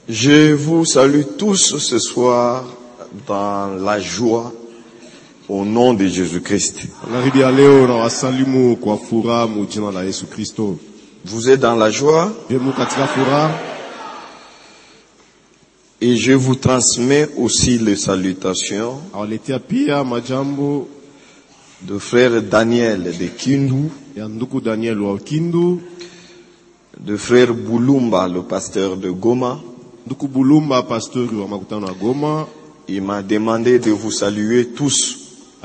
Je vous salue tous ce soir dans la joie au nom de Jésus-Christ. Vous êtes dans la joie et je vous transmets aussi les salutations de frère Daniel de Kindu, de frère Boulumba, le pasteur de Goma. Il m'a demandé de vous saluer tous.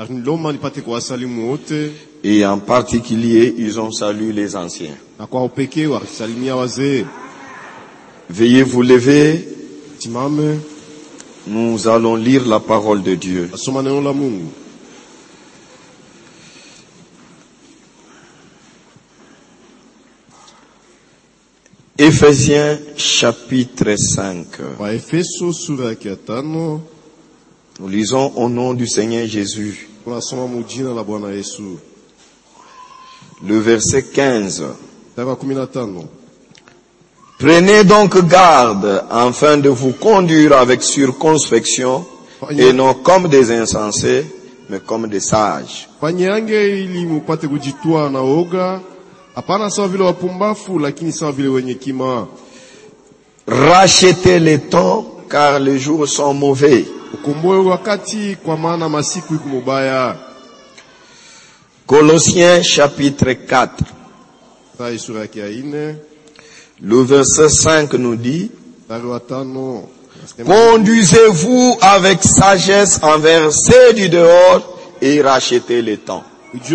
Et en particulier, ils ont salué les anciens. Veuillez vous lever. Nous allons lire la parole de Dieu. Éphésiens chapitre 5. Nous lisons au nom du Seigneur Jésus. Le verset 15. Prenez donc garde afin de vous conduire avec circonspection et non comme des insensés, mais comme des sages. Rachetez les temps car les jours sont mauvais. Colossiens chapitre 4. Le verset 5 nous dit: conduisez-vous avec sagesse envers ceux du dehors et rachetez les temps.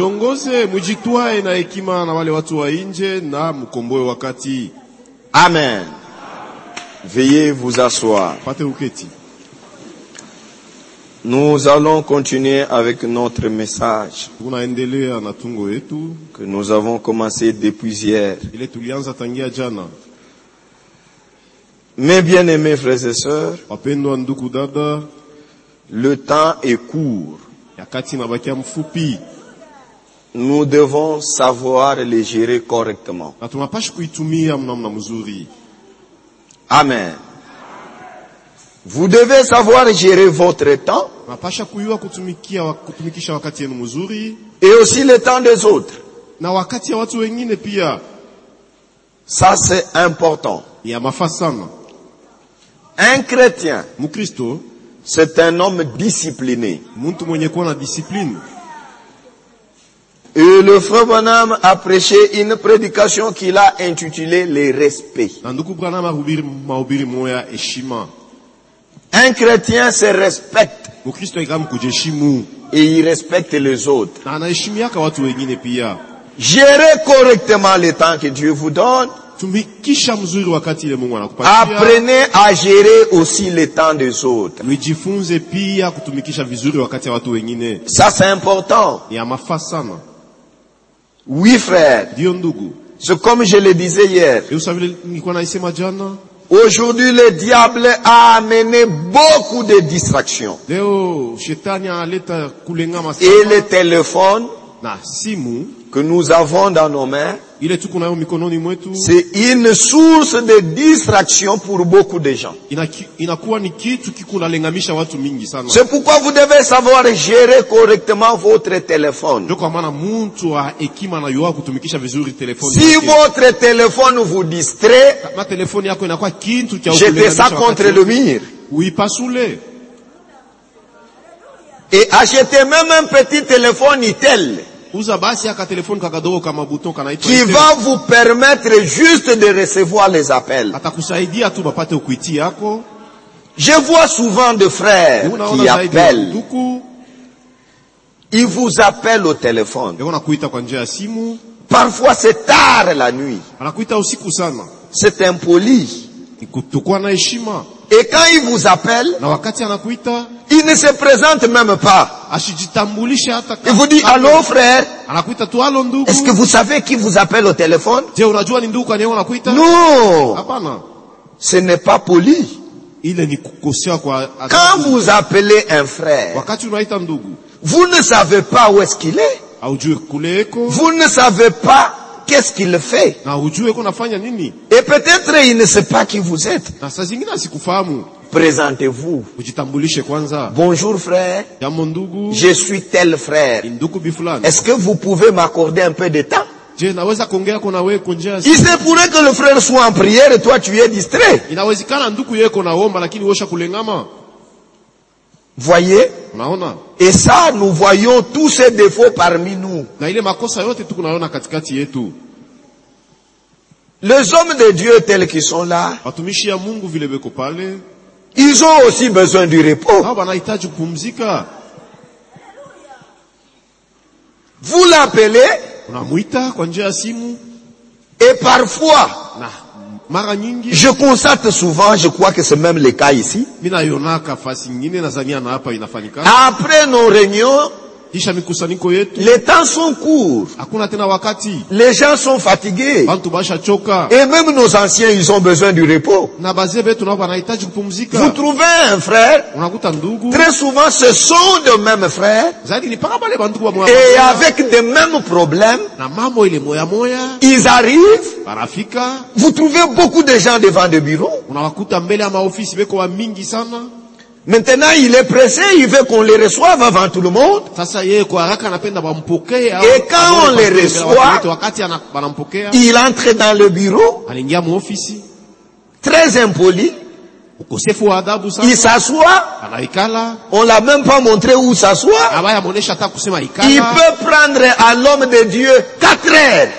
Amen. Veuillez vous asseoir. Nous allons continuer avec notre message que nous avons commencé depuis hier. Mes bien-aimés frères et sœurs, le temps est court. Nous devons savoir les gérer correctement. Amen. Vous devez savoir gérer votre temps et aussi le temps des autres. Ça, c'est important. Un chrétien, c'est un homme discipliné. Et le frère Branham a prêché une prédication qu'il a intitulée les respects. Un chrétien se respecte et il respecte les autres. Gérez correctement le temps que Dieu vous donne. Apprenez à gérer aussi le temps des autres. Ça, c'est important. Oui, frère. C'est comme je le disais hier. Aujourd'hui, le diable a amené beaucoup de distractions. Et le téléphone que nous avons dans nos mains, c'est une source de distraction pour beaucoup de gens. C'est pourquoi vous devez savoir gérer correctement votre téléphone. Si votre téléphone vous distrait, jetez ça contre le mur. Et achetez même un petit téléphone Itel qui va vous permettre juste de recevoir les appels. Je vois souvent des frères qui appellent. Ils vous appellent au téléphone. Parfois c'est tard la nuit. C'est impoli. Et quand il vous appelle, il ne se présente même pas. Il vous dit, allô frère, est-ce que vous savez qui vous appelle au téléphone? Non, ce n'est pas poli. Quand vous appelez un frère, vous ne savez pas où est-ce qu'il est. Vous ne savez pas qu'est-ce qu'il fait. Et peut-être il ne sait pas qui vous êtes. Présentez-vous. Bonjour frère. Je suis tel frère. Est-ce que vous pouvez m'accorder un peu de temps? Il se pourrait que le frère soit en prière et toi tu es distrait. Voyez? Et ça, nous voyons tous ces défauts parmi nous. Les hommes de Dieu tels qu'ils sont là, ils ont aussi besoin du repos. Vous l'appelez, et parfois, je constate souvent, je crois que c'est même le cas ici, après nos réunions, les temps sont courts. Les gens sont fatigués. Et même nos anciens, ils ont besoin du repos. Vous trouvez un frère, très souvent ce sont de mêmes frères, et avec des mêmes problèmes, ils arrivent. Vous trouvez beaucoup de gens devant des bureaux. Maintenant, il est pressé, il veut qu'on les reçoive avant tout le monde. Et quand on les reçoit, il entre dans le bureau, très impoli. Il s'assoit. On l'a même pas montré où s'asseoir. Il peut prendre à l'homme de Dieu 4 heures.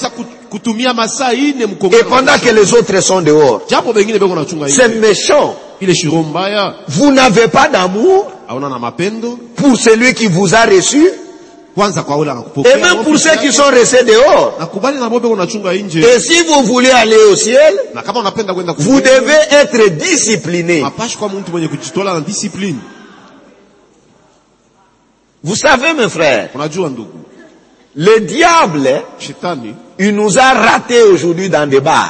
Et pendant que les autres sont dehors. C'est méchant. Vous n'avez pas d'amour pour celui qui vous a reçu. Et même pour ceux qui sont restés dehors. Et si vous voulez aller au ciel, vous devez être discipliné. Vous savez mes frères, le diable, il nous a ratés aujourd'hui dans des bars.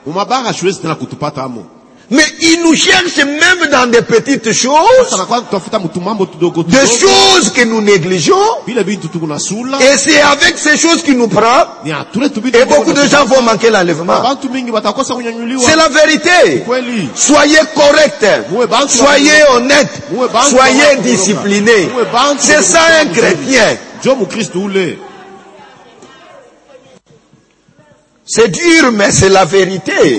Mais il nous cherche même dans des petites choses, des choses que nous négligeons, et c'est avec ces choses qu'il nous prend, et beaucoup de gens vont manquer l'enlèvement. C'est la vérité. Soyez corrects, soyez honnêtes, soyez disciplinés. C'est ça un chrétien. C'est dur, mais c'est la vérité.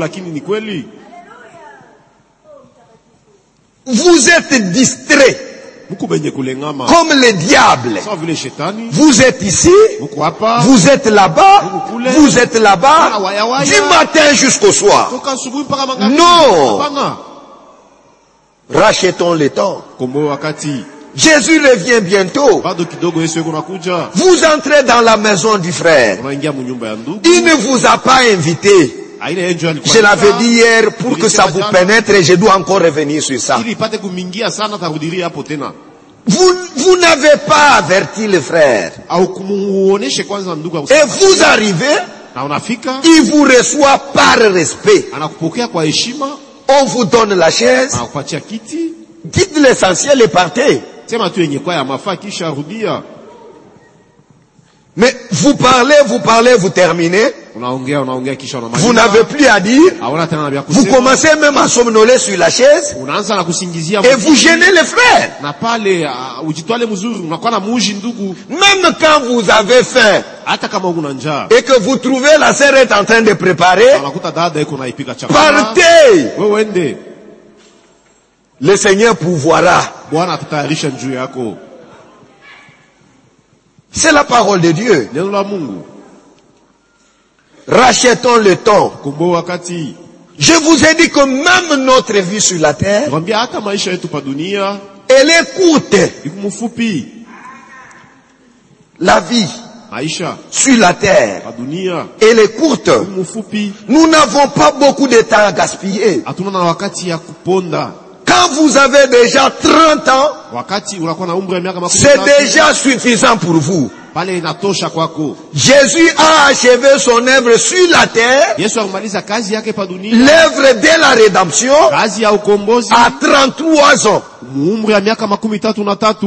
Vous êtes distraits comme le diable. Vous êtes ici, vous êtes là-bas, vous êtes là-bas, du matin jusqu'au soir. Non. Rachetons le temps. Jésus revient bientôt. Vous entrez dans la maison du frère. Il ne vous a pas invité. Je l'avais dit hier pour que ça vous pénètre et je dois encore revenir sur ça. Vous n'avez pas averti le frère. Et vous arrivez, il vous reçoit par respect. On vous donne la chaise. Dites l'essentiel et partez. Mais vous parlez, vous terminez. Vous n'avez plus à dire. Vous commencez même à somnoler sur la chaise. Et vous gênez les frères. Même quand vous avez faim. Et que vous trouvez la sœur est en train de préparer. Partez. Le Seigneur pourvoira. C'est la parole de Dieu. Rachetons le temps. Je vous ai dit que même notre vie sur la terre, elle est courte. La vie sur la terre, elle est courte. Nous n'avons pas beaucoup de temps à gaspiller. Quand vous avez déjà 30 ans, c'est déjà suffisant pour vous. Jésus a achevé son œuvre sur la terre, l'œuvre de la rédemption, à 33 ans.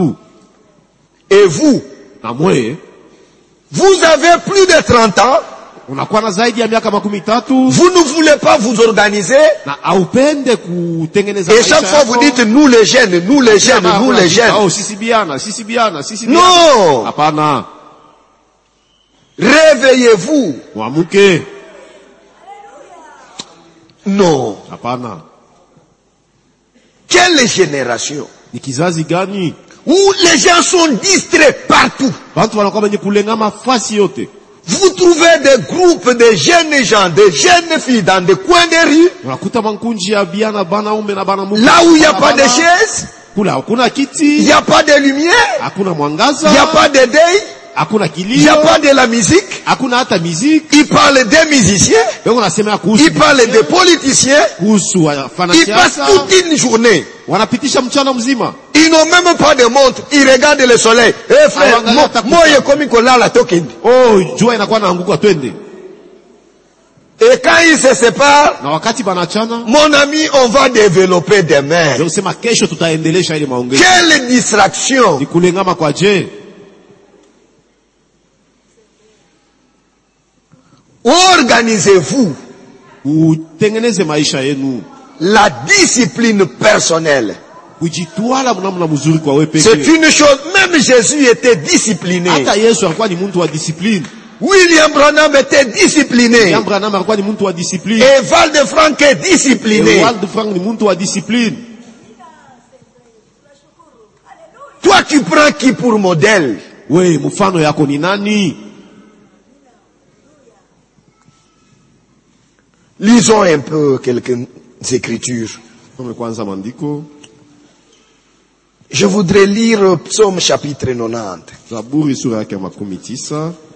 Et vous, vous avez plus de 30 ans, Vous ne voulez pas vous organiser. Et chaque fois vous dites nous les jeunes, nous les jeunes, nous les jeunes. Non. Réveillez-vous. Non. Quelle génération où les gens sont distraits partout. Vous trouvez des groupes de jeunes gens, de jeunes filles dans des coins de rue. Là où il n'y a pas de chaises, il n'y a pas de lumière, il n'y a pas de deuil, il n'y a pas de la musique. Il parle des musiciens, il parle des politiciens, il passe toute une journée. Ils n'ont même pas de montre, ils regardent le soleil. Eh frère, moi je comme la token. Et quand ils se séparent, mon ami, on va développer demain. Quelle distraction! Organisez-vous. La discipline personnelle. C'est une chose, même Jésus était discipliné. William Branham était discipliné. Et Val de Franck est discipliné. Toi tu prends qui pour modèle? Lisons un peu quelques écritures. Je voudrais lire Psaume chapitre 90.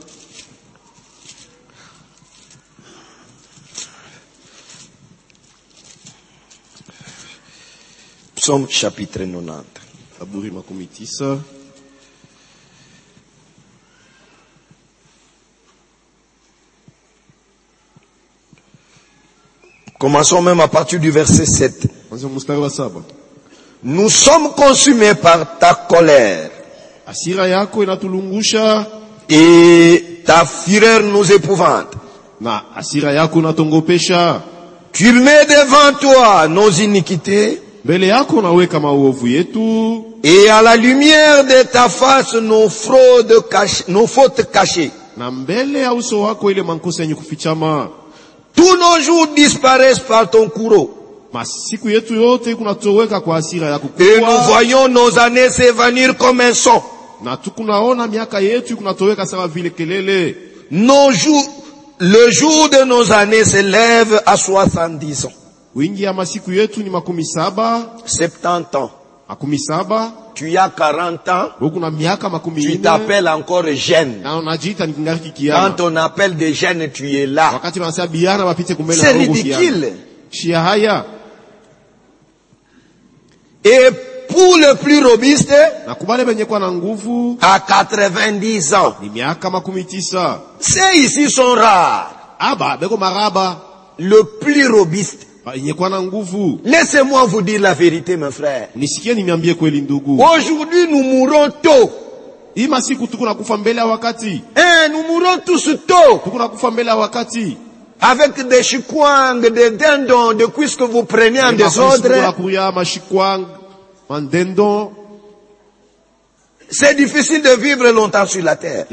Psaume chapitre 90. Commençons même à partir du verset 7. Nous sommes consumés par ta colère. Et ta fureur nous épouvante. Tu mets devant toi nos iniquités. Et à la lumière de ta face nos fautes cachées. Tous nos jours disparaissent par ton courroux. Et nous voyons nos années s'évanouir comme un son. Le jour de nos années s'élève à 70 ans. 70 ans. Tu as 40 ans. Tu t'appelles encore jeune. Quand on appelle des jeunes, tu es là. C'est ridicule. Et pour le plus robuste, à 90 ans, ces ici sont rares. Le plus robuste. Laissez-moi vous dire la vérité, mes frères. Aujourd'hui, nous mourons tôt. Nous mourons tous tôt. Avec des chikwang, des dindons, des cuisses que vous prenez en désordre. C'est difficile de vivre longtemps sur la terre.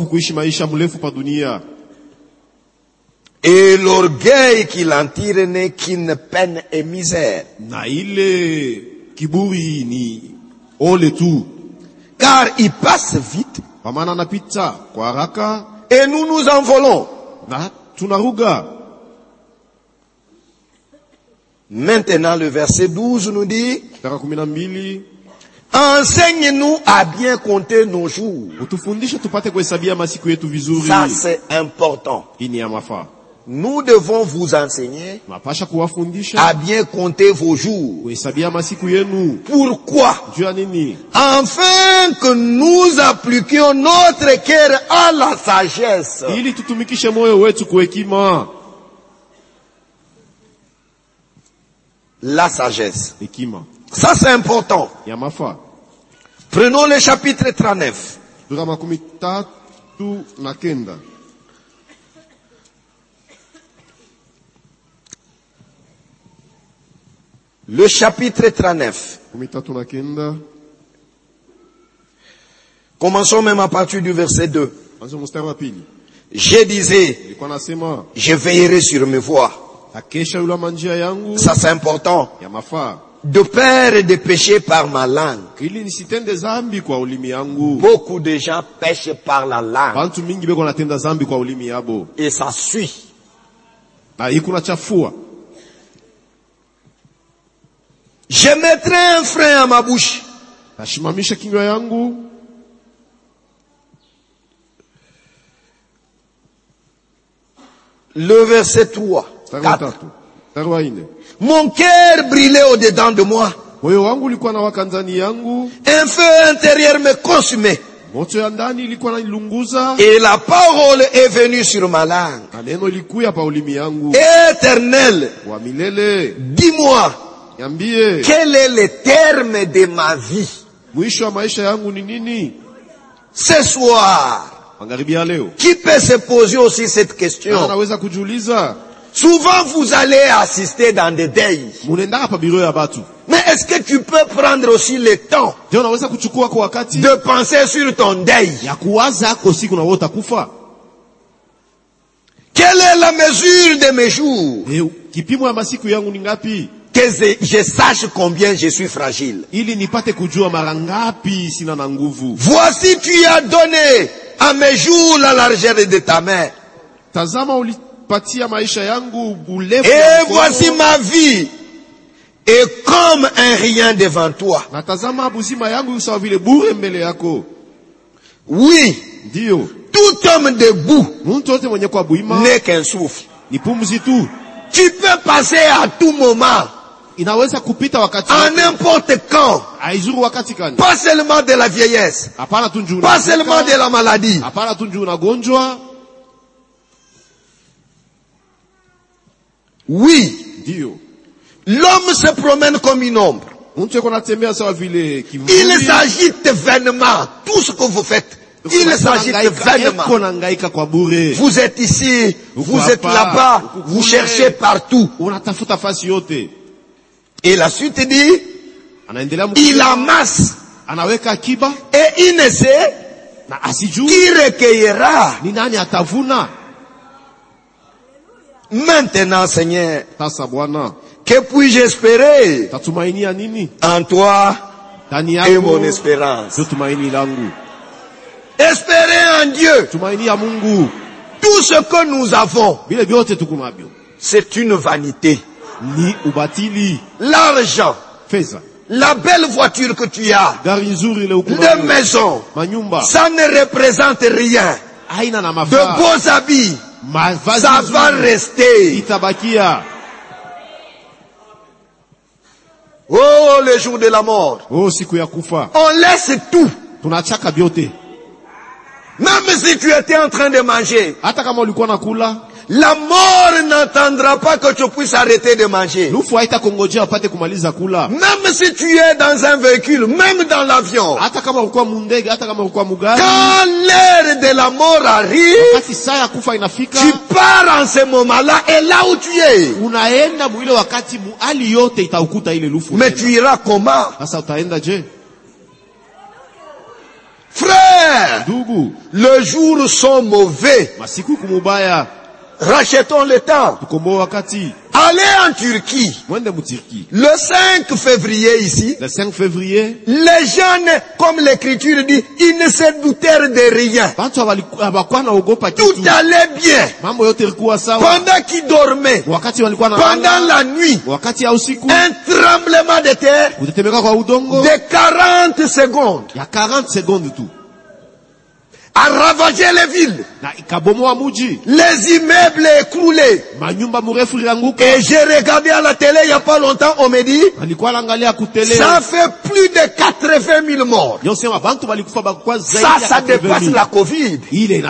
Et l'orgueil qui l'en tire n'est qu'une peine et misère. Car il passe vite. Et nous nous envolons. Maintenant le verset 12 nous dit: enseigne-nous à bien compter nos jours. Ça c'est important. Nous devons vous enseigner à bien compter vos jours. Pourquoi? Afin que nous appliquions notre cœur à la sagesse. La sagesse. Ça c'est important. Prenons le chapitre 39. Le chapitre 39. Commençons même à partir du verset 2. Je disais, je veillerai sur mes voies. Ça c'est important. De peur et de pécher par ma langue. Beaucoup de gens pêchent par la langue. Et ça suit. Je mettrai un frein à ma bouche. Le verset 3. 4. Mon cœur brûlait au-dedans de moi. Un feu intérieur me consumait. Et la parole est venue sur ma langue. Éternel, dis-moi, quel est le terme de ma vie? Ce soir, qui peut se poser aussi cette question? Souvent vous allez assister dans des deuils. Mais est-ce que tu peux prendre aussi le temps de penser sur ton deuil? Quelle est la mesure de mes jours? Que je sache combien je suis fragile. Voici, tu as donné à mes jours la largeur de ta main. Et voici ma vie est comme un rien devant toi. Oui, tout homme debout n'est qu'un souffle. Tu peux passer à tout moment, à n'importe quand, pas seulement de la vieillesse, pas seulement de la maladie. Oui, l'homme se promène comme une ombre. Il s'agite vainement. Tout ce que vous faites, il s'agite vainement. Vous êtes ici, vous êtes là-bas, vous cherchez partout. Et la suite dit, il amasse et il ne sait qui recueillera. Maintenant, Seigneur, que puis-je espérer en toi et mon espérance? Espérer en Dieu. Tout ce que nous avons, c'est une vanité. L'argent, la belle voiture que tu as, la maison, ça ne représente rien. De beaux habits, ça va rester. Oh, le jour de la mort. On laisse tout. Même si tu étais en train de manger, la mort n'entendra pas que tu puisses arrêter de manger. Même si tu es dans un véhicule, même dans l'avion, quand l'heure de la mort arrive, tu pars en ce moment-là et là où tu es. Mais tu iras comment? Frère, les jours sont mauvais. Rachetons le temps. Allez en Turquie. Le 5 février ici. Les jeunes, comme l'écriture dit, ils ne se doutèrent de rien. Tout allait bien. Pendant qu'ils dormaient, pendant la nuit, un tremblement de terre de 40 secondes. A ravagé les villes, les immeubles écroulés. Et j'ai regardé à la télé il n'y a pas longtemps, on me dit, ça fait plus de 80 000 morts. Ça dépasse la Covid.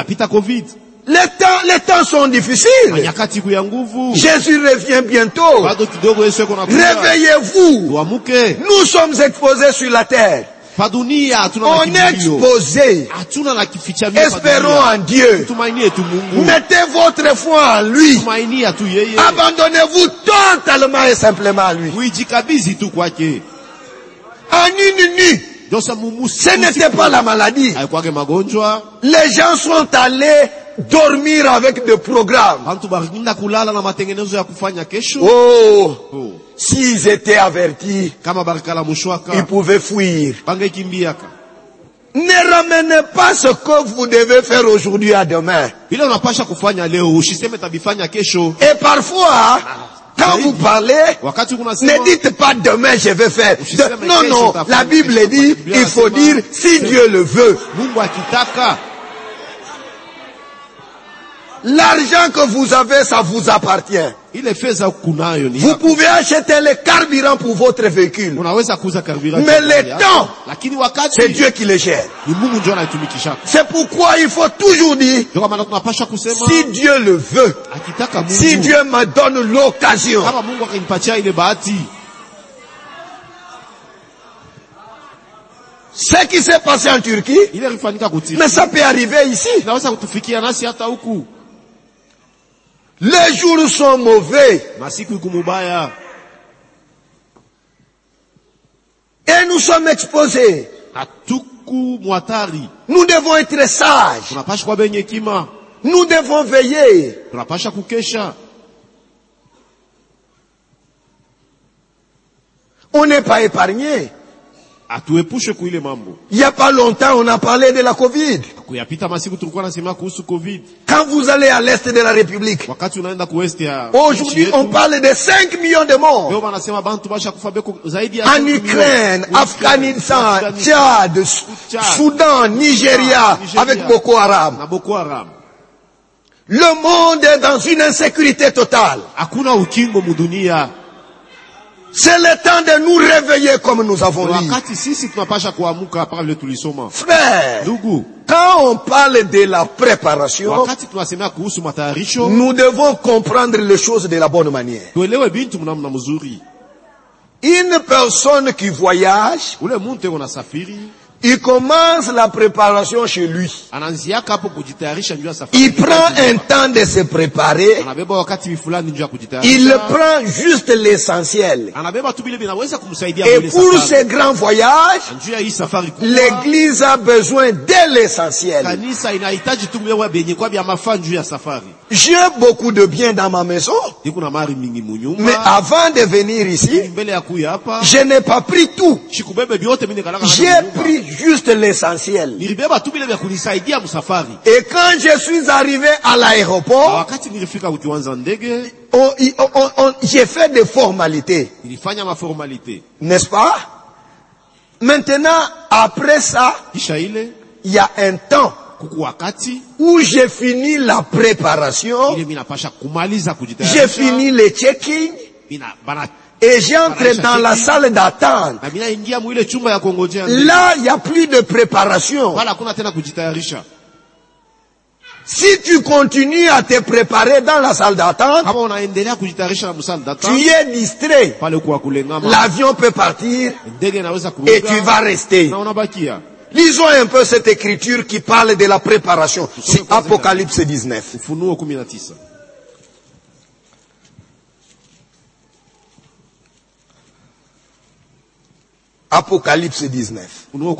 Les temps sont difficiles. Jésus revient bientôt. Réveillez-vous. Nous sommes exposés sur la terre. On est exposé. Espérons en Dieu. Mettez votre foi en lui. Abandonnez-vous totalement et simplement à lui. En une nuit. Ce n'était pas la maladie. Les gens sont allés dormir avec des programmes. Oh, s'ils étaient avertis, ils pouvaient fuir. Ne ramenez pas ce que vous devez faire aujourd'hui à demain. Et parfois, quand vous parlez, ne dites pas demain je vais faire. Non, non, la Bible dit, il faut dire si Dieu le veut. L'argent que vous avez, ça vous appartient. Vous pouvez acheter le carburant pour votre véhicule. Mais le temps, c'est Dieu qui le gère. C'est pourquoi il faut toujours dire, si Dieu le veut, si Dieu me donne l'occasion. Ce qui s'est passé en Turquie, mais ça peut arriver ici. Les jours sont mauvais. Et nous sommes exposés. Nous devons être sages. Nous devons veiller. On n'est pas épargné. Il n'y a pas longtemps, on a parlé de la Covid. Quand vous allez à l'est de la République, aujourd'hui on parle de 5 millions de morts. En Ukraine, Afghanistan, Tchad, Soudan, Nigeria, avec Boko Haram. Le monde est dans une insécurité totale. C'est le temps de nous réveiller comme nous avons dit. Frère, quand on parle de la préparation, nous devons comprendre les choses de la bonne manière. Une personne qui voyage, il commence la préparation chez lui. Il prend un temps de se préparer. Il prend juste l'essentiel. Et pour ce grand voyage, l'église a besoin de l'essentiel. J'ai beaucoup de biens dans ma maison. Mais avant de venir ici, je n'ai pas pris tout. J'ai pris juste l'essentiel. Et quand je suis arrivé à l'aéroport, j'ai fait des formalités. N'est-ce pas? Maintenant, après ça, il y a un temps où j'ai fini la préparation, j'ai fini le checking, et j'entre dans la salle d'attente. Là, il n'y a plus de préparation. Si tu continues à te préparer dans la salle d'attente, tu es distrait. L'avion peut partir et tu vas rester. Lisons un peu cette écriture qui parle de la préparation. C'est Apocalypse 19. Apocalypse 19.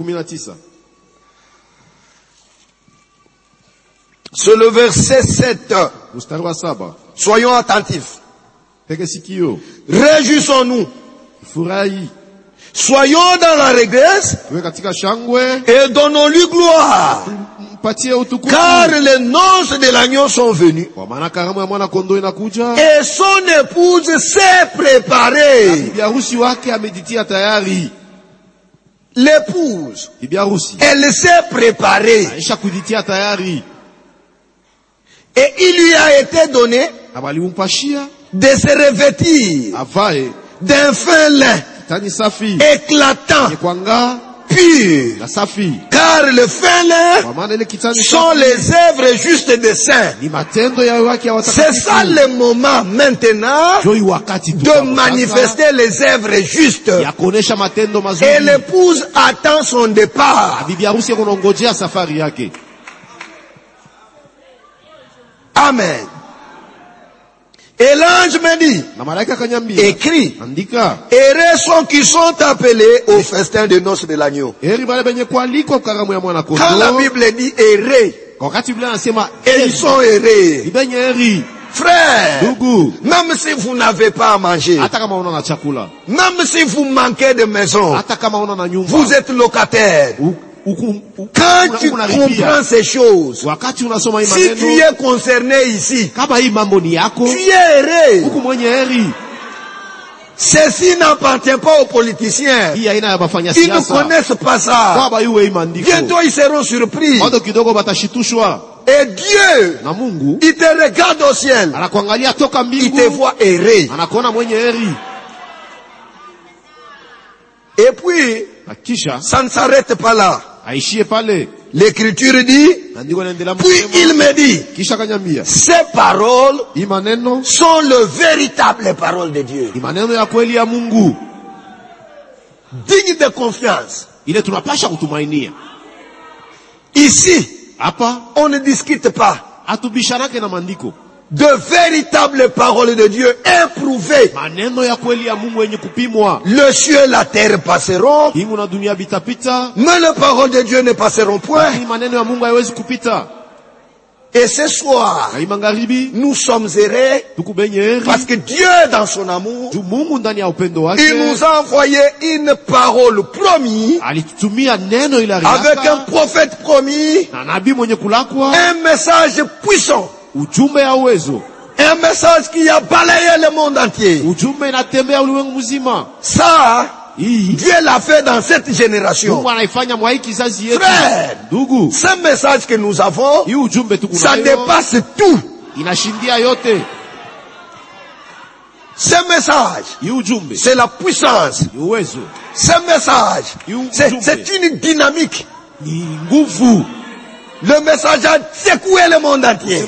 C'est le verset 7. Soyons attentifs. Réjouissons-nous. Soyons dans la régresse et donnons-lui gloire. Car les noces de l'agneau sont venues et son épouse s'est préparée. L'épouse, elle s'est préparée. Et il lui a été donné de se revêtir d'un fin lin éclatant, pure. Car le fin lin sont les œuvres justes des saints. C'est ça le moment maintenant de manifester les œuvres justes. Et l'épouse attend son départ. Amen. Et l'ange me dit, écrit, heureux sont qui sont appelés au festin de noces de l'agneau. Quand la Bible dit heureux, et ils sont heureux. Frère, même si vous n'avez pas à manger, même si vous manquez de maison, vous êtes locataire. Quand tu comprends ces choses, si tu es concerné ici, tu es heureux. Ceci n'appartient pas aux politiciens. Ils ne connaissent pas ça. Bientôt ils seront surpris. Et Dieu, il te regarde au ciel. Il te voit errer. Et puis, ça ne s'arrête pas là. L'Écriture dit, puis il me dit, ces paroles sont les véritables paroles de Dieu. Digne de confiance. Ici, on ne discute pas. De véritables paroles de Dieu éprouvées. Le ciel et la terre passeront, mais les paroles de Dieu ne passeront point. Et ce soir, nous sommes heureux parce que Dieu, dans son amour, il nous a envoyé une parole promise, avec un prophète promis, un message puissant. Un message qui a balayé le monde entier. Ça, Dieu l'a fait dans cette génération. Frère, ce message que nous avons, ça dépasse tout. Ce message, c'est la puissance. Ce message, c'est une dynamique. Le message a secoué le monde entier.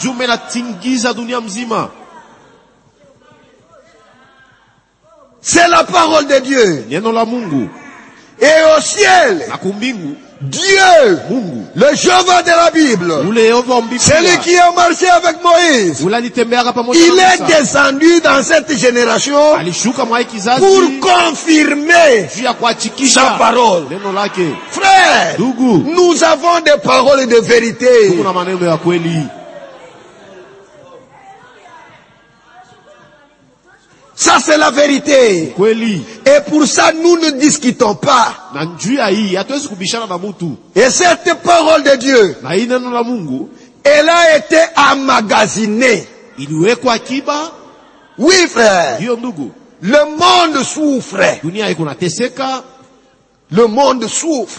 C'est la parole de Dieu. Et au ciel, Dieu, le Jéhovah de la Bible, celui qui a marché avec Moïse, il est descendu dans cette génération pour confirmer sa parole. Frère, nous avons des paroles de vérité. Ça, c'est la vérité. Et pour ça, nous ne discutons pas. Et cette parole de Dieu, elle a été emmagasinée. Oui, frère. Le monde souffre. Le monde souffre.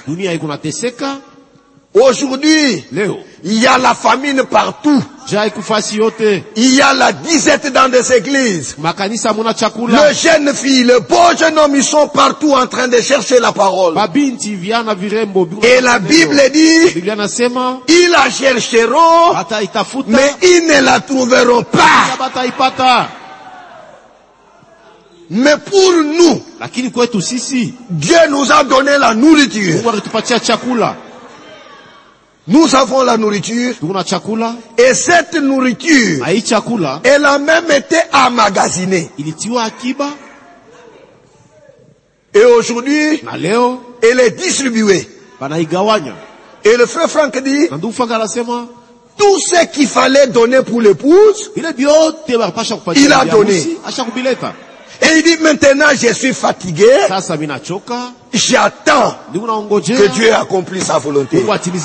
Aujourd'hui, il y a la famine partout. Il y a la disette dans des églises. Le jeune fille, le beau jeune homme, ils sont partout en train de chercher la parole. Et la Bible dit, ils la chercheront, mais ils ne la trouveront pas. Mais pour nous, Dieu nous a donné la nourriture. Nous avons la nourriture. Et cette nourriture, elle a même été emmagasinée. Et aujourd'hui, elle est distribuée. Et le frère Franck dit, tout ce qu'il fallait donner pour l'épouse, il a donné. Et il dit, maintenant je suis fatigué. J'attends que Dieu accomplisse sa volonté.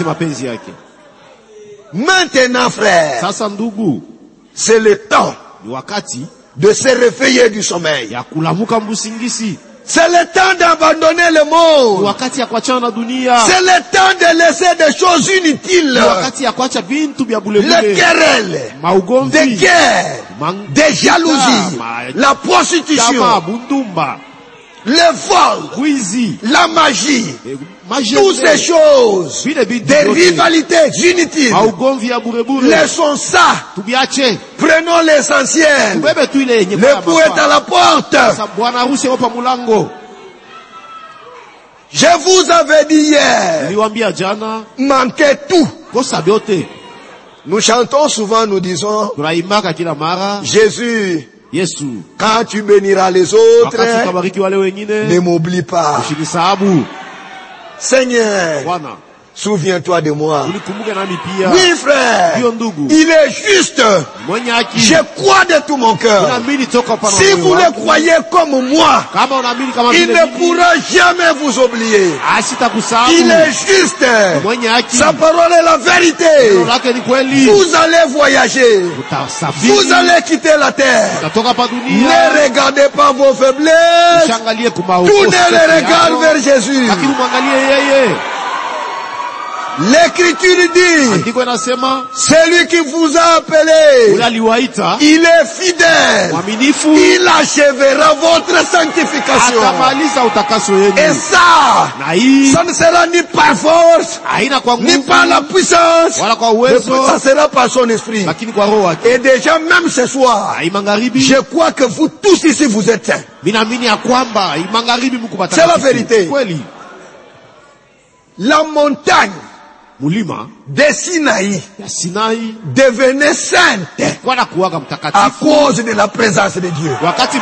Maintenant, frère, c'est le temps de se réveiller du sommeil. C'est le temps d'abandonner le monde. C'est le temps de laisser des choses inutiles. Les querelles, des guerres, des jalousies, la prostitution. le vol, la magie, toutes ces choses, des rivalités inutiles, laissons ça. Prenons l'essentiel. L'époux est à la porte. Je vous avais dit hier, manquez tout. Nous chantons souvent, nous disons, Jésus, quand tu béniras les autres, ne m'oublie pas. Seigneur, souviens-toi de moi. Oui, frère, il est juste. Je crois de tout mon cœur. Si vous le croyez comme moi, il ne pourra jamais vous oublier. Il est juste. Sa parole est la vérité. Vous allez voyager. Vous allez quitter la terre. Ne regardez pas vos faiblesses. Tournez les regards vers Jésus. L'Écriture dit, celui qui vous a appelé, il est fidèle. Il achèvera votre sanctification. Et ça ne sera ni par force, ni par la puissance, ça sera par son esprit. Et déjà même ce soir, je crois que vous tous ici vous êtes saints. C'est la vérité. La montagne de Sinaï devenait sainte à cause de la présence de Dieu.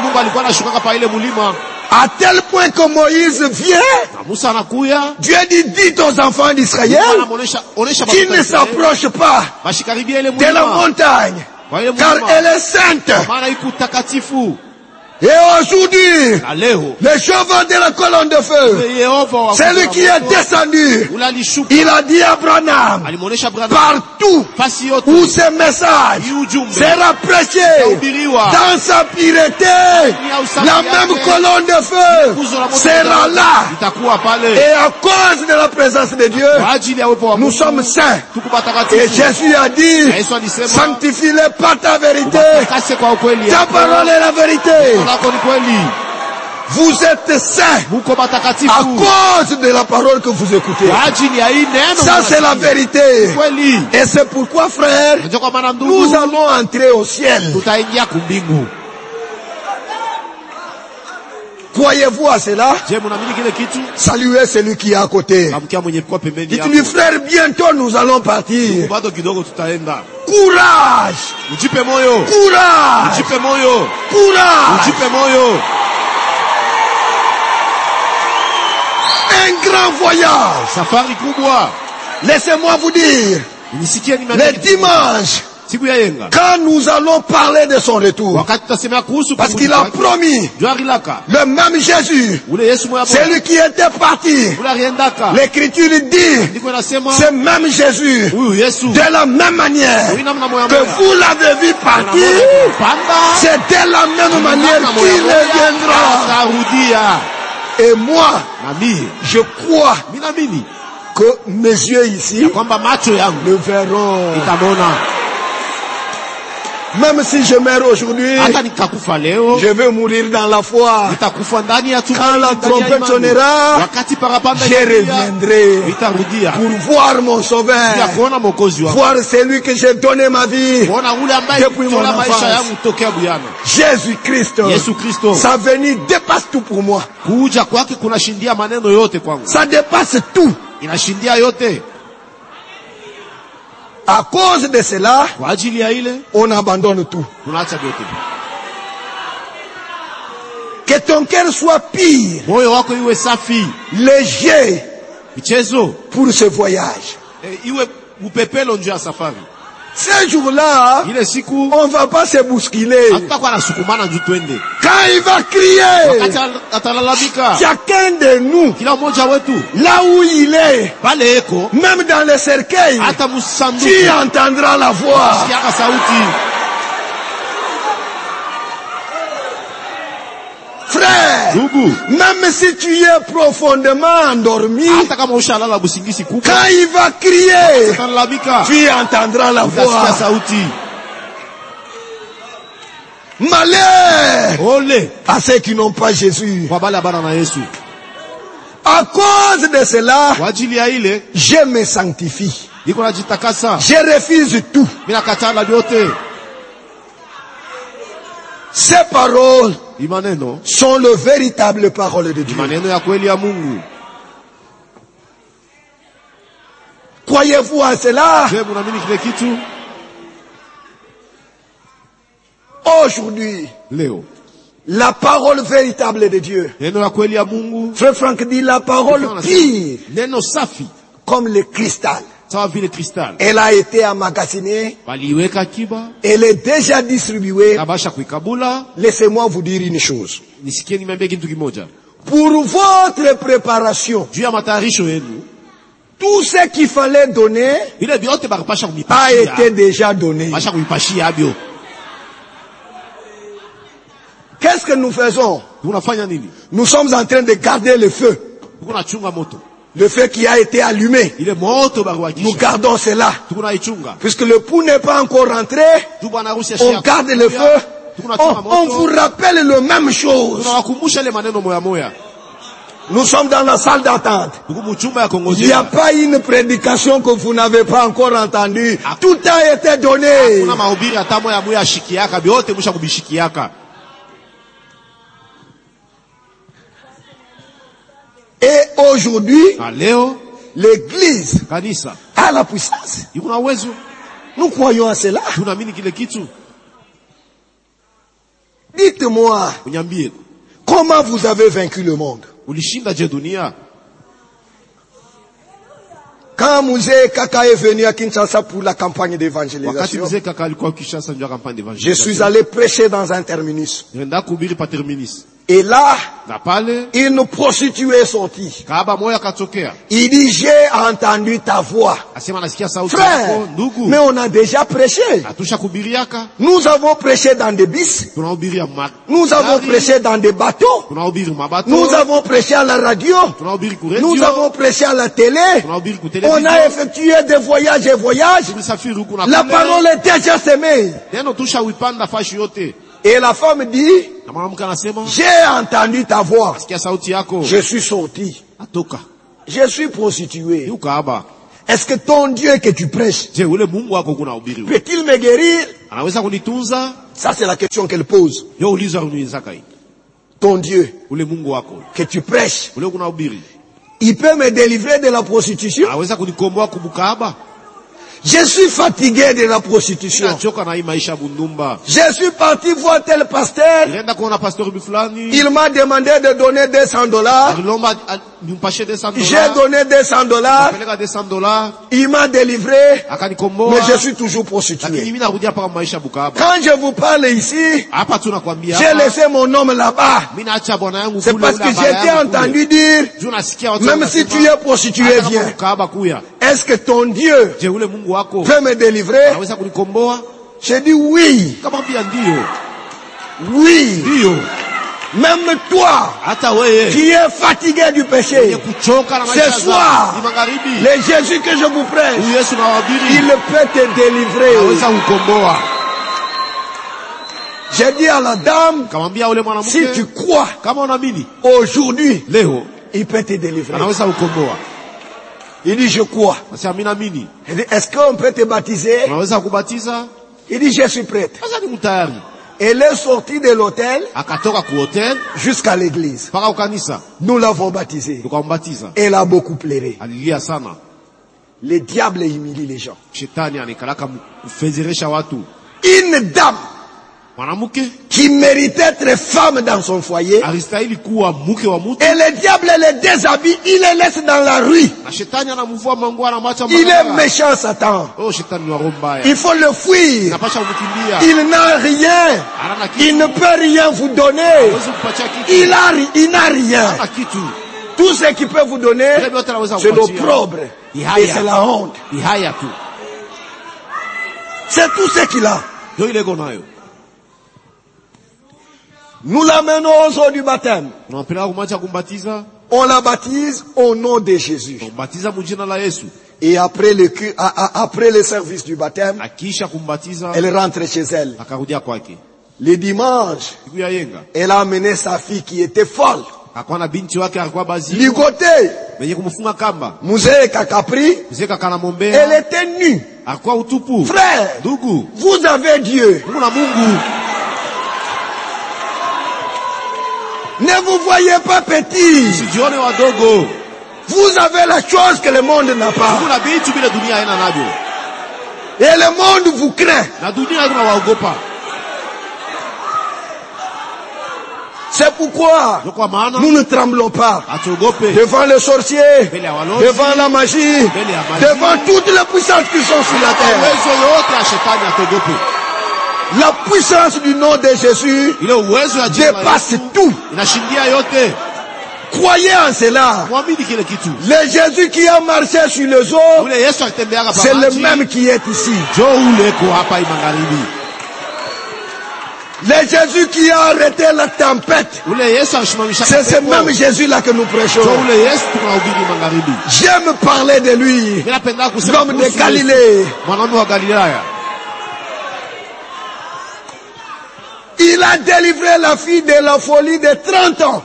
À tel point que Moïse vient, Dieu dit, dites aux enfants d'Israël qu'ils ne s'approchent pas de la montagne, car elle est sainte. Et aujourd'hui, le chauffeur de la colonne de feu, celui qui est descendu, il a dit à Abraham, partout où ce message sera prêché, dans sa pureté, la même colonne de feu sera là. Et à cause de la présence de Dieu, nous sommes saints. Et Jésus a dit, sanctifie-les par ta vérité. Ta parole est la vérité. Vous êtes saints à cause de la parole que vous écoutez. Ça c'est la vérité. Et c'est pourquoi, frère, nous allons entrer au ciel. Croyez-vous à cela? Saluez celui qui est à côté. Dites-lui, frère, bientôt nous allons partir. Courage! Courage! Courage! Un grand voyage. Laissez-moi vous dire, le dimanche, quand nous allons parler de son retour, parce qu'il a promis, le même Jésus, celui qui était parti, l'Écriture dit, ce même Jésus, de la même manière que vous l'avez vu partir, c'est de la même manière qu'il reviendra. Et moi, je crois que mes yeux ici le verront. Même si je meurs aujourd'hui, je vais mourir dans la foi. Quand la trompette sonnera, je reviendrai pour voir mon sauveur, voir celui que j'ai donné ma vie depuis mon enfance. Jésus-Christ, sa venue dépasse tout pour moi. Ça dépasse tout. À cause de cela, on abandonne tout. Que ton cœur soit pire, léger pour ce voyage. Ces jours-là, on ne va pas se bousculer. Quand il va crier, chacun de nous, là où il est, même dans le cercueil, tu entendras la voix. Frère, même si tu es profondément endormi, quand il va crier, tu entendras la voix. Malheur à ceux qui n'ont pas Jésus. À cause de cela, je me sanctifie. Je refuse tout. Ces paroles sont le véritable parole de Dieu. Croyez-vous à cela? Aujourd'hui, la parole véritable de Dieu. Frère Franck dit la parole pure, comme le cristal. Elle a été emmagasinée. Elle est déjà distribuée. Laissez-moi vous dire une chose. Pour votre préparation, tout ce qu'il fallait donner a été déjà donné. Qu'est-ce que nous faisons? Nous sommes en train de garder le feu. Le feu qui a été allumé. Nous gardons cela. Puisque le pouls n'est pas encore rentré, on garde le feu. On vous rappelle la même chose. Nous sommes dans la salle d'attente. Il n'y a pas une prédication que vous n'avez pas encore entendue. Tout a été donné. Et aujourd'hui, l'Église a la puissance. Nous croyons à cela. Dites-moi, comment vous avez vaincu le monde? Quand Mouzé Kaka est venu à Kinshasa pour la campagne d'évangélisation, je suis allé prêcher dans un terminus. Et là, une prostituée est sortie. Il dit, j'ai entendu ta voix. Frère, mais on a déjà prêché. Nous avons prêché dans des bus. Nous avons prêché dans des bateaux. Nous avons prêché à la radio. Nous avons prêché à la télé. On a effectué des voyages et voyages. La parole est déjà semée. Et la femme dit, j'ai entendu ta voix. Je suis sorti. Je suis prostituée. Est-ce que ton Dieu que tu prêches peut-il me guérir? Ça c'est la question qu'elle pose. Ton Dieu que tu prêches, il peut me délivrer de la prostitution? Je suis fatigué de la prostitution. Je suis parti voir tel pasteur. Il m'a demandé de donner $200. J'ai donné $200. Il m'a délivré. Mais je suis toujours prostitué. Quand je vous parle ici, j'ai laissé mon homme là-bas. C'est parce que j'ai entendu dire, même si tu es prostitué, viens. Est-ce que ton Dieu peut me délivrer? J'ai dit oui. Oui. Même toi, qui es fatigué du péché, ce soir, le Jésus que je vous prêche, il peut te délivrer. J'ai dit à la dame, si tu crois, aujourd'hui, il peut te délivrer. Il dit, je crois. Il dit, est-ce qu'on peut te baptiser? Il dit, je suis prête. Elle est sortie de l'hôtel jusqu'à l'église. Nous l'avons baptisée. Elle a beaucoup pleuré. Le diable humilie les gens. Une dame qui méritait d'être femme dans son foyer, et le diable le déshabille, il le laisse dans la rue. Il est méchant, Satan. Il faut le fuir. Il n'a rien. Il ne peut rien vous donner. Il n'a rien. Tout ce qu'il peut vous donner, c'est l'opprobre et c'est la honte. C'est tout ce qu'il a. Nous l'amenons au jour du baptême. On la baptise au nom de Jésus. Et après le service du baptême, elle rentre chez elle. Le dimanche, elle a amené sa fille qui était folle. Ligoté. Muzee Kakapri. Elle était nue. Frère, vous avez Dieu. Ne vous voyez pas petit. Vous avez la chose que le monde n'a pas. Et le monde vous craint. C'est pourquoi nous ne tremblons pas devant les sorciers, devant la magie, devant toutes les puissances qui sont sur la terre. La puissance du nom de Jésus dépasse tout. Croyez en cela. Le Jésus qui a marché sur les eaux, c'est le même qui est ici. Le Jésus qui a arrêté la tempête, c'est ce même Jésus-là que nous prêchons. J'aime parler de lui, l'homme de Galilée. Il a délivré la fille de la folie de 30 ans.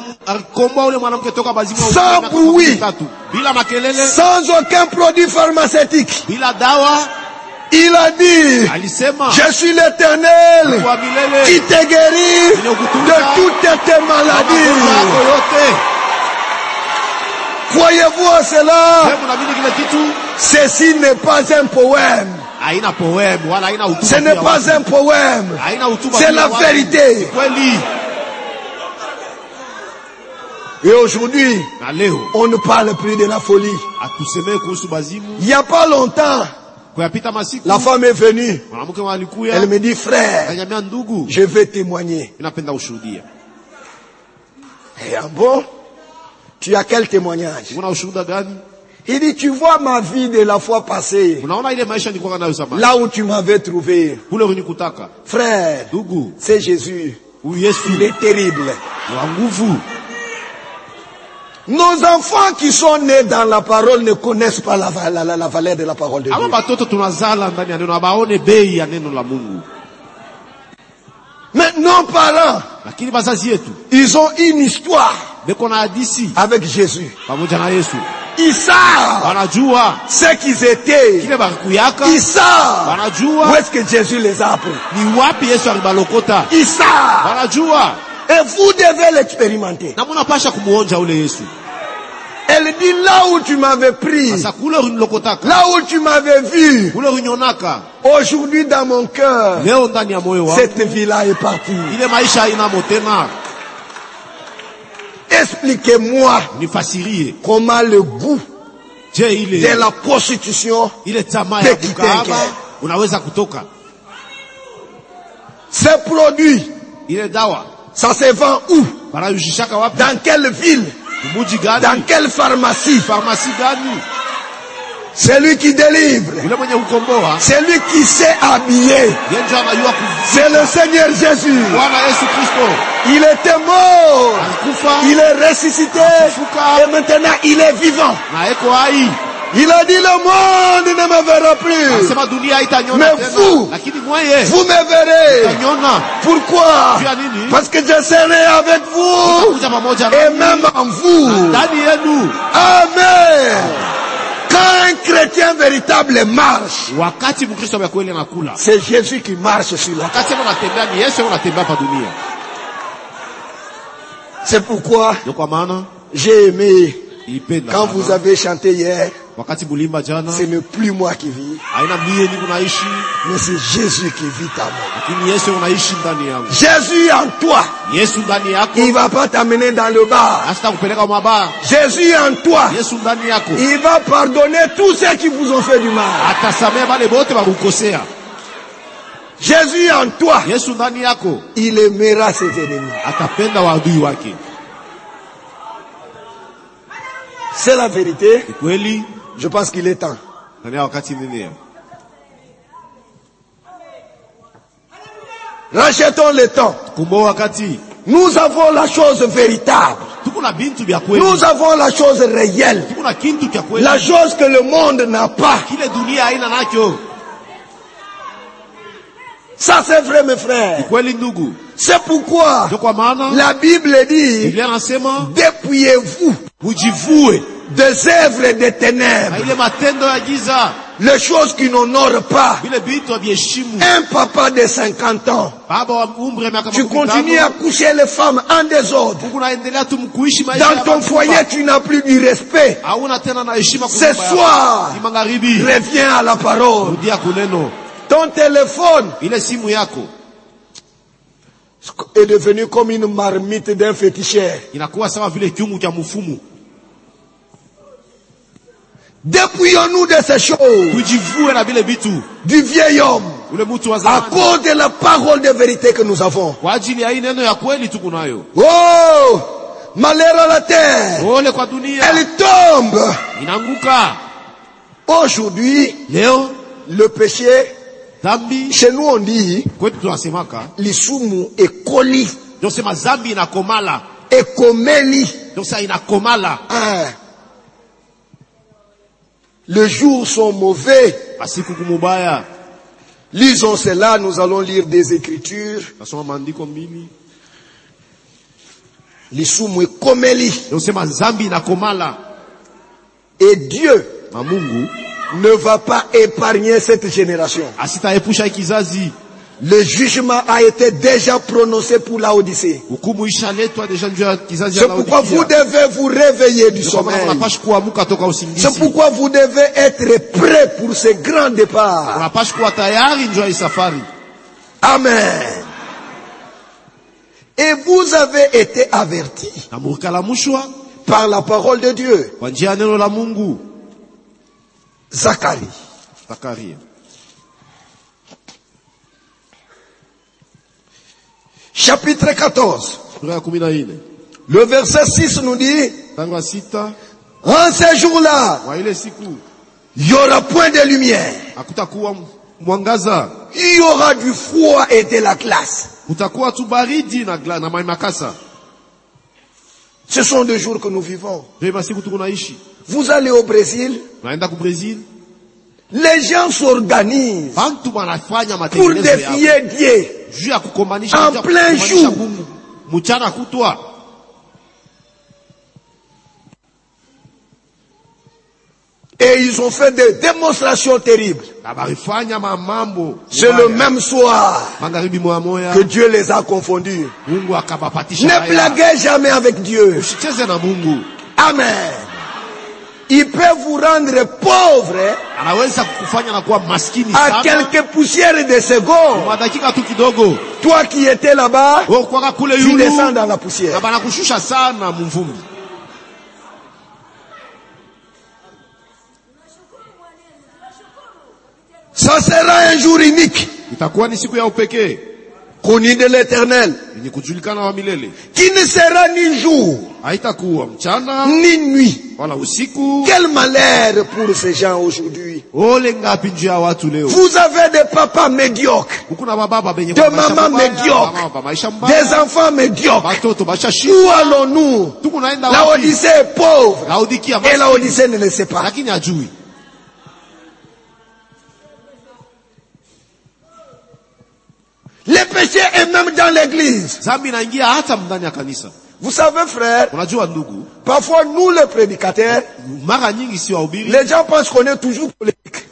Sans bruit, sans aucun produit pharmaceutique. Il a dit, je suis l'Éternel qui te guérit de toutes tes maladies. Croyez-vous à cela? Ceci n'est pas un poème. Ce n'est pas un poème. C'est la vérité. Et aujourd'hui, on ne parle plus de la folie. Il n'y a pas longtemps, la femme est venue. Elle me dit, frère, je vais témoigner. Et bon, tu as quel témoignage? Il dit, tu vois ma vie de la fois passée, là où tu m'avais trouvé. Frère, c'est Jésus. Il est terrible. Nos enfants qui sont nés dans la parole ne connaissent pas la valeur de la parole de Dieu. Mais nos parents, ils ont une histoire avec Jésus. Ils savent ce qu'ils étaient. Ils savent où est-ce que Jésus les a appris. Ils savent. Et vous devez l'expérimenter. Elle dit, là où tu m'avais pris, là où tu m'avais vu, aujourd'hui dans mon cœur, cette vie-là est partie. Expliquez-moi comment le goût de la prostitution peut quitter un cœur. Ces produits, ça se vend où? Dans quelle ville? Dans quelle pharmacie? C'est lui qui délivre. C'est lui qui sait habiller. C'est le Seigneur Jésus. Il était mort. Il est ressuscité. Et maintenant il est vivant. Il a dit, le monde ne me verra plus. Mais vous me verrez. Pourquoi? Parce que je serai avec vous. Et même en vous. Amen. Quand un chrétien véritable marche, c'est Jésus qui marche sur la terre. C'est pourquoi j'ai aimé quand vous avez chanté hier. Ce n'est plus moi qui vis, mais c'est Jésus qui vit en moi. Jésus en toi, il ne va pas t'amener dans le bar. Jésus en toi, il va pardonner tous ceux qui vous ont fait du mal. Jésus en toi, il aimera ses ennemis. C'est la vérité. Je pense qu'il est temps. Rachetons le temps. Nous avons la chose véritable. Nous avons la chose réelle. La chose que le monde n'a pas. Ça c'est vrai mes frères. C'est pourquoi la Bible dit, dépouillez-vous des œuvres des ténèbres, les choses qui n'honorent pas. Un papa de 50 ans, tu continues à coucher les femmes en désordre. Dans ton foyer, tu n'as plus du respect. Ce soir, reviens à la parole. Ton téléphone est devenu comme une marmite d'un féticheur. Dépouillons-nous de ces choses, du vieil homme, à cause de la parole de vérité que nous avons. Oh, malheur à la terre, elle tombe. Aujourd'hui, le péché, chez nous on dit, l'isumu est coli, et komeli. Les jours sont mauvais. Lisons cela, nous allons lire des écritures. L'isumu est komeli. Et Dieu ne va pas épargner cette génération. Le jugement a été déjà prononcé pour la Odyssée. C'est pourquoi vous devez vous réveiller du sommeil. C'est pourquoi vous devez être prêt pour ce grand départ. Amen. Et vous avez été avertis par la parole de Dieu. Zacharie. Chapitre 14. Le verset 6 nous dit, en ces jours-là, il n'y aura point de lumière. Il y aura du froid et de la glace. Ce sont des jours que nous vivons. Vous allez au Brésil. Les gens s'organisent pour défier Dieu en plein jour. Et ils ont fait des démonstrations terribles. C'est le même soir que Dieu les a confondus. Ne blaguez jamais avec Dieu. Amen. Il peut vous rendre pauvre à quelques poussières de secondes. Toi qui étais là-bas, tu descends dans la poussière. Ça sera un jour unique, connu de l'Éternel, qui ne sera ni jour, ni nuit. Quel malheur pour ces gens aujourd'hui. Vous avez des papas médiocres, des mamans médiocres, des enfants médiocres. Où allons-nous? La Odyssée est pauvre et la Odyssée ne le sait pas. Le péché est même dans l'église. Vous savez, frère, parfois nous les prédicateurs, les gens pensent qu'on est toujours colérique.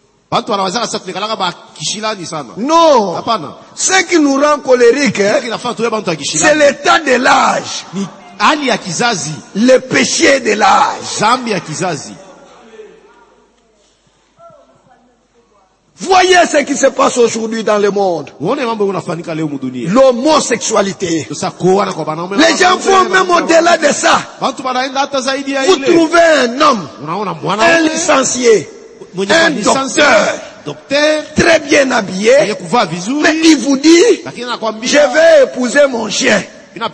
Non. Ce qui nous rend colériques, c'est l'état de l'âge. Le péché de l'âge. Voyez ce qui se passe aujourd'hui dans le monde. L'homosexualité. Les gens vont même au-delà de ça. Vous trouvez un homme, un licencié, un docteur, très bien habillé, mais il vous dit, je vais épouser mon chien.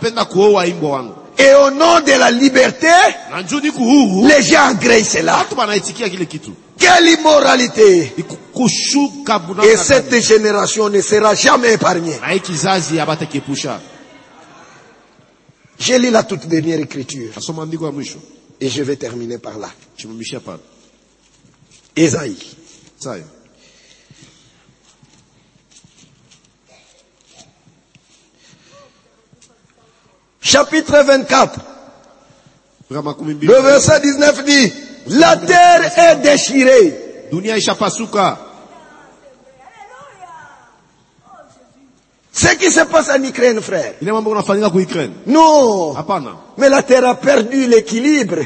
Et au nom de la liberté, les gens agréent cela. Quelle immoralité! Et cette génération ne sera jamais épargnée. J'ai lu la toute dernière écriture. Et je vais terminer par là. Ésaïe. chapitre 24, le verset 19 dit, la terre est déchirée. Ce qui se passe en Ukraine, frère. Non. Mais la terre a perdu l'équilibre.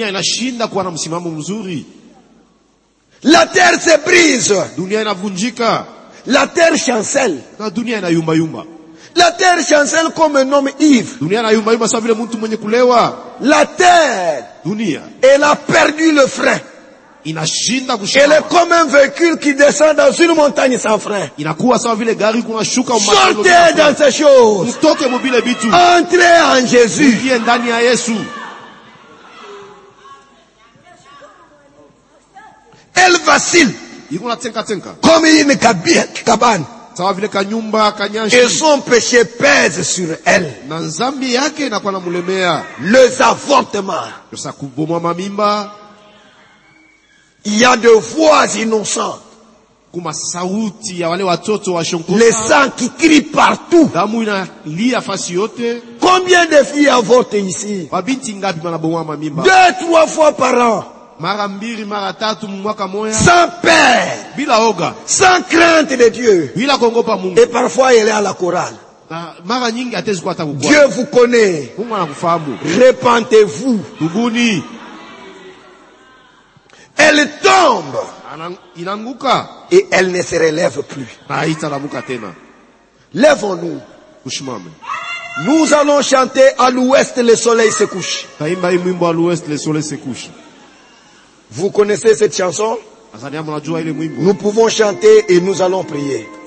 La terre se brise. La terre chancelle. La terre chancelle comme un homme ivre. La terre, elle a perdu le frein. Elle est comme un véhicule qui descend dans une montagne sans frein. Sortez dans ces choses. Entrez en Jésus. Elle vacille comme une cabane. Et son péché pèse sur elle. Les avortements. Il y a de voix innocentes. Les sangs qui crient partout. Combien de filles avortent ici? 2-3 fois par an. Sans père. Sans crainte de Dieu. Et parfois elle est à la chorale. Dieu vous connaît. Repentez-vous. Elle tombe et elle ne se relève plus. Lèvons-nous. Nous allons chanter à l'ouest, le soleil se couche. Vous connaissez cette chanson? Nous pouvons chanter et nous allons prier.